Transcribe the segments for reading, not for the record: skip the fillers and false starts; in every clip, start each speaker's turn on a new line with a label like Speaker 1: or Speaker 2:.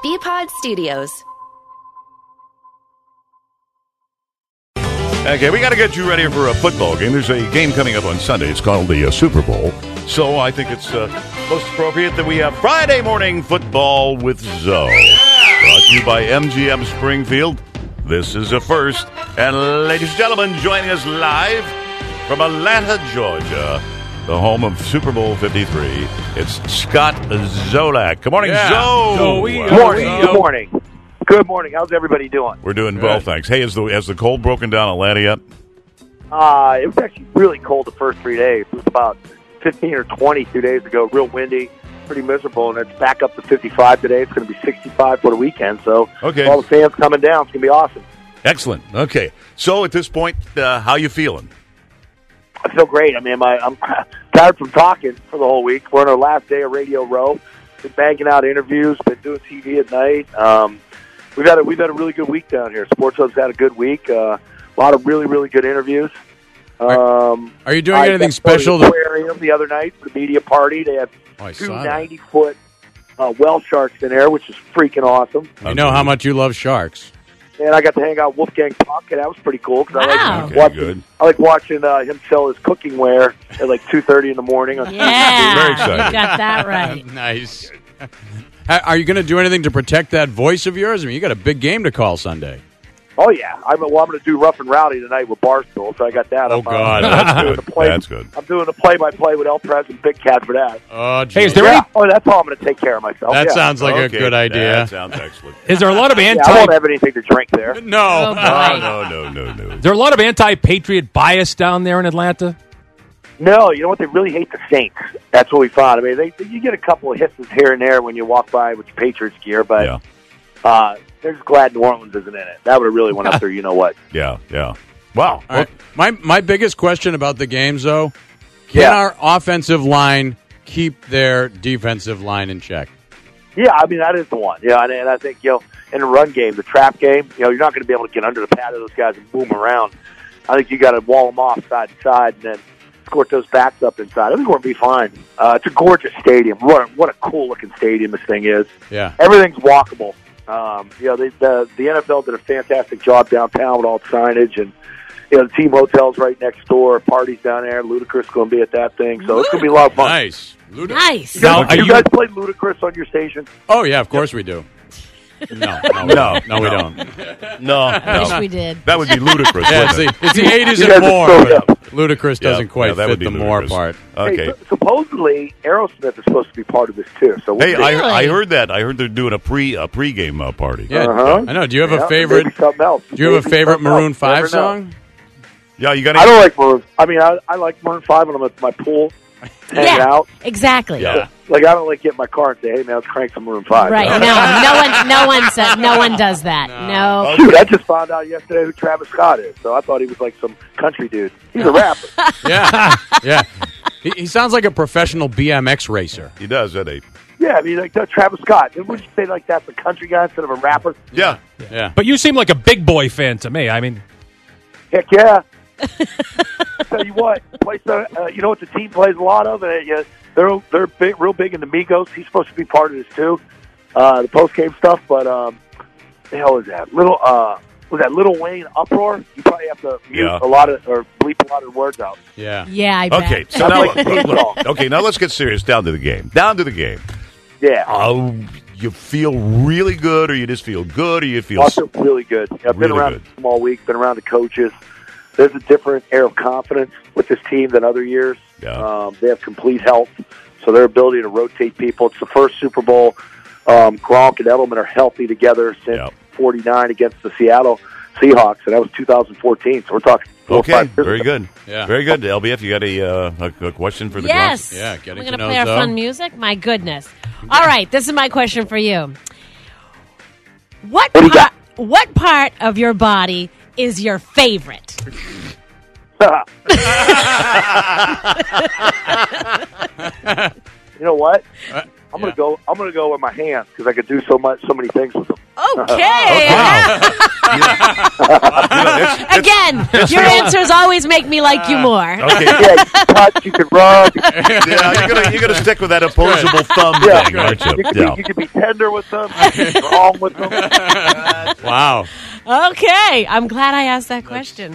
Speaker 1: BPod Studios.
Speaker 2: Okay, we got to get you ready for a football game. There's a game coming up on Sunday. It's called the Super Bowl. So I think it's most appropriate that we have Friday morning football with Zoe. Brought to you by MGM Springfield. This is a first. And ladies and gentlemen, joining us live from Atlanta, Georgia, the home of Super Bowl 53, it's Scott Zolak. Good morning, Zoe.
Speaker 3: Good morning. Good morning. How's everybody doing?
Speaker 2: We're doing well, thanks. Hey, has the cold broken down in Atlanta yet?
Speaker 3: It was actually really cold the first 3 days. It was about 15 or 20 2 days ago. Real windy, pretty miserable, and it's back up to 55 today. It's going to be 65 for the weekend. So all the fans coming down. It's going to be awesome.
Speaker 2: Excellent. Okay. So at this point, how you feeling?
Speaker 3: I feel great. I mean, I'm tired from talking for the whole week. We're on our last day of Radio Row. Been banking out interviews. Been doing TV at night. We've had a really good week down here. Sports Hub's had a good week. A lot of really, really good interviews.
Speaker 4: Are you doing anything special?
Speaker 3: The aquarium the other night for the media party. They had two 90-foot whale sharks in there, which is freaking awesome.
Speaker 4: I know how much you love sharks.
Speaker 3: And I got to hang out with Wolfgang Puck, and that was pretty cool. Cause
Speaker 1: wow.
Speaker 3: I like watching him sell his cooking wear at like 2:30 in the morning.
Speaker 1: Yeah,
Speaker 2: very exciting.
Speaker 1: You got that right.
Speaker 4: Nice. Are you going to do anything to protect that voice of yours? I mean, you got a big game to call Sunday.
Speaker 3: Oh, yeah. I'm going to do Rough and Rowdy tonight with Barstool, so I got that.
Speaker 4: Oh, God. That's good.
Speaker 2: That's good.
Speaker 3: I'm doing the play-by-play with El Prez and Big Cat for that.
Speaker 4: Oh, geez.
Speaker 5: Hey, is there any...
Speaker 3: Oh, that's how I'm going to take care of myself.
Speaker 4: That sounds like a good idea.
Speaker 2: That sounds excellent.
Speaker 5: Is there a lot of
Speaker 3: I won't have anything to drink there.
Speaker 4: No.
Speaker 2: No.
Speaker 5: Is there a lot of anti-patriot bias down there in Atlanta?
Speaker 3: No, you know what? They really hate the Saints. That's what we found. I mean, you get a couple of hisses here and there when you walk by with your Patriots gear, but they're just glad New Orleans isn't in it. That would have really went up there, you know what?
Speaker 2: Yeah. Wow.
Speaker 4: All right. My biggest question about the games, though, can our offensive line keep their defensive line in check?
Speaker 3: Yeah, I mean, that is the one. Yeah, and I think, in the run game, the trap game, you're not going to be able to get under the pad of those guys and boom around. I think you got to wall them off side to side and then escort those backs up inside. I think we're going to be fine. It's a gorgeous stadium. What a cool-looking stadium this thing is.
Speaker 4: Yeah.
Speaker 3: Everything's walkable. The NFL did a fantastic job downtown with all the signage, and the team hotel's right next door. Parties down there. Ludacris going to be at that thing, so it's going to be a lot of fun.
Speaker 4: Nice.
Speaker 1: Nice.
Speaker 3: You guys play Ludacris on your station?
Speaker 4: Oh, yeah, of course we do. No, we don't.
Speaker 1: I wish we did.
Speaker 2: That would be ludicrous.
Speaker 4: Yeah, it's the 80s
Speaker 3: You
Speaker 4: and
Speaker 3: guys are
Speaker 4: more.
Speaker 3: so
Speaker 4: But Ludacris doesn't quite
Speaker 2: that
Speaker 4: fit
Speaker 2: would be
Speaker 4: the more
Speaker 2: ludicrous.
Speaker 4: part.
Speaker 2: Okay.
Speaker 3: Hey, supposedly Aerosmith is supposed to be part of this too. So
Speaker 2: Hey,
Speaker 3: we'll see.
Speaker 2: I heard that. I heard they're doing a pregame party.
Speaker 4: Yeah,
Speaker 3: Uh-huh.
Speaker 4: I know. Do you have a
Speaker 3: Yeah,
Speaker 4: favorite?
Speaker 3: maybe something else.
Speaker 4: Do you have a
Speaker 3: Maybe
Speaker 4: favorite
Speaker 3: something
Speaker 4: Maroon
Speaker 3: else. Never
Speaker 4: 5
Speaker 3: know.
Speaker 4: song?
Speaker 2: Yeah, you got.
Speaker 3: I don't like Maroon. I mean, I like Maroon 5 when I'm at my pool, hanging out.
Speaker 1: Exactly.
Speaker 2: Yeah.
Speaker 3: Like I don't like get in my car and say, "Hey man, let's crank some Maroon 5."
Speaker 1: Right. No one does that. No.
Speaker 3: Dude, I just found out yesterday who Travis Scott is, so I thought he was like some country dude. He's a rapper.
Speaker 4: Yeah. He sounds like a professional BMX racer.
Speaker 2: He does, doesn't he?
Speaker 3: Yeah, I mean, like Travis Scott. Would you say like that's a country guy instead of a rapper?
Speaker 2: Yeah.
Speaker 5: But you seem like a big boy fan to me. I mean,
Speaker 3: Heck yeah. Tell you what, you know what the team plays a lot of? They're big, real big in the Migos. He's supposed to be part of this too, the post game stuff. But the hell is that? Was that Lil Wayne Uproar? You probably have to mute a lot of or bleep a lot of the words out.
Speaker 4: Yeah.
Speaker 1: Yeah, I bet.
Speaker 2: Okay, so now let's get serious. Down to the game.
Speaker 3: Yeah.
Speaker 2: You feel really good, or you just feel good, or you feel?
Speaker 3: I feel really good. I've been
Speaker 2: Really
Speaker 3: around
Speaker 2: good.
Speaker 3: the team all week. Been around the coaches. There's a different air of confidence with this team than other years.
Speaker 2: Yeah.
Speaker 3: They have complete health, so their ability to rotate people. It's the first Super Bowl. Gronk and Edelman are healthy together since '49 against the Seattle Seahawks, and that was 2014. So we're talking 4 or 5 years
Speaker 2: very
Speaker 3: ago.
Speaker 2: good.
Speaker 4: Yeah.
Speaker 2: Very good. LBF, you got a question for the
Speaker 1: Yes.
Speaker 4: Yeah, getting
Speaker 1: We're
Speaker 4: to
Speaker 1: going
Speaker 4: know
Speaker 1: play our
Speaker 4: Zoe.
Speaker 1: fun music? My goodness. All right, this is my question for you. What part of your body is your favorite?
Speaker 3: You know what? I'm gonna go with my hands because I could do so many things with them.
Speaker 1: Okay. Again, your answers always make me like you more.
Speaker 2: Okay.
Speaker 3: Yeah, you can touch, you can rub.
Speaker 2: Yeah, you're gonna stick with that opposable thumb thing, aren't you?
Speaker 3: You can be tender with them, you can be strong with them.
Speaker 4: Wow.
Speaker 1: Okay, I'm glad I asked that question.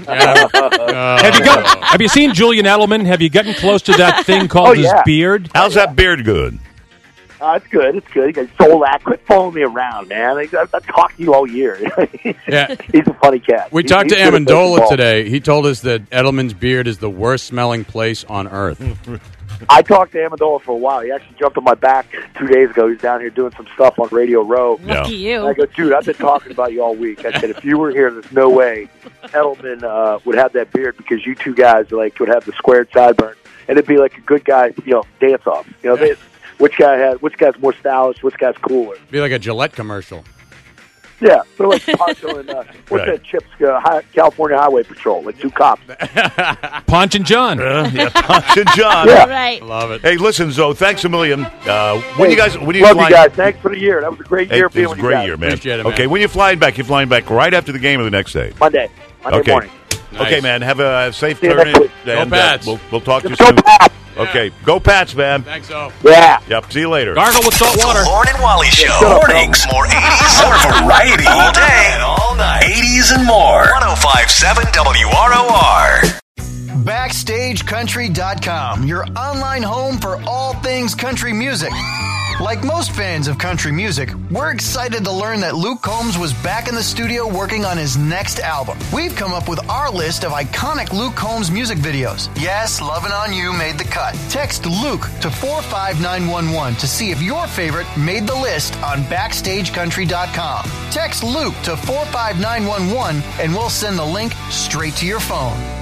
Speaker 5: Have you seen Julian Edelman? Have you gotten close to that thing called his beard?
Speaker 2: How's that beard good?
Speaker 3: It's good. It's good. You sold that. Quit following me around, man. I've talked to you all year.
Speaker 4: Yeah.
Speaker 3: He's a funny cat.
Speaker 4: We talked to Amendola today. He told us that Edelman's beard is the worst smelling place on earth.
Speaker 3: I talked to Amendola for a while. He actually jumped on my back 2 days ago. He's down here doing some stuff on Radio Row.
Speaker 1: Lucky you.
Speaker 3: And I go, dude, I've been talking about you all week. I said, if you were here, there's no way Edelman would have that beard because you two guys would have the squared sideburn, and it'd be like a good guy, dance off. Which guy's more stylish? Which guy's cooler?
Speaker 4: Be like a Gillette commercial.
Speaker 3: Yeah, sort of like Poncho and that Chips California Highway Patrol, like two cops.
Speaker 5: Ponch and John.
Speaker 2: Ponch and John.
Speaker 3: Yeah.
Speaker 1: Right.
Speaker 4: Love it.
Speaker 2: Hey, listen, Zoe, thanks a million. When you
Speaker 3: love
Speaker 2: flying?
Speaker 3: you guys. Thanks for the year. That was a great year.
Speaker 2: It was a great year, man.
Speaker 4: Appreciate it, man.
Speaker 2: Okay, when you're flying back right after the game or the next day?
Speaker 3: Monday morning.
Speaker 4: Nice.
Speaker 2: Okay, man. Have a safe
Speaker 3: See you
Speaker 2: turn.
Speaker 3: next week.
Speaker 2: And,
Speaker 4: Go Pats.
Speaker 2: We'll talk to you
Speaker 3: Go
Speaker 2: soon.
Speaker 3: Pats.
Speaker 2: Okay, go Pats, man.
Speaker 4: Thanks, O.
Speaker 3: Yeah.
Speaker 2: Yep, see you later.
Speaker 5: Gargle with salt water.
Speaker 6: Lauren and Wally Show. Mornings. More 80s. More variety. All day and all night. 80s and more. 105.7 WROR. BackstageCountry.com, your online home for all things country music. Like most fans of country music, we're excited to learn that Luke Combs was back in the studio working on his next album. We've come up with our list of iconic Luke Combs music videos. Yes, Lovin' On You made the cut. Text Luke to 45911 to see if your favorite made the list on BackstageCountry.com. Text Luke to 45911 and we'll send the link straight to your phone.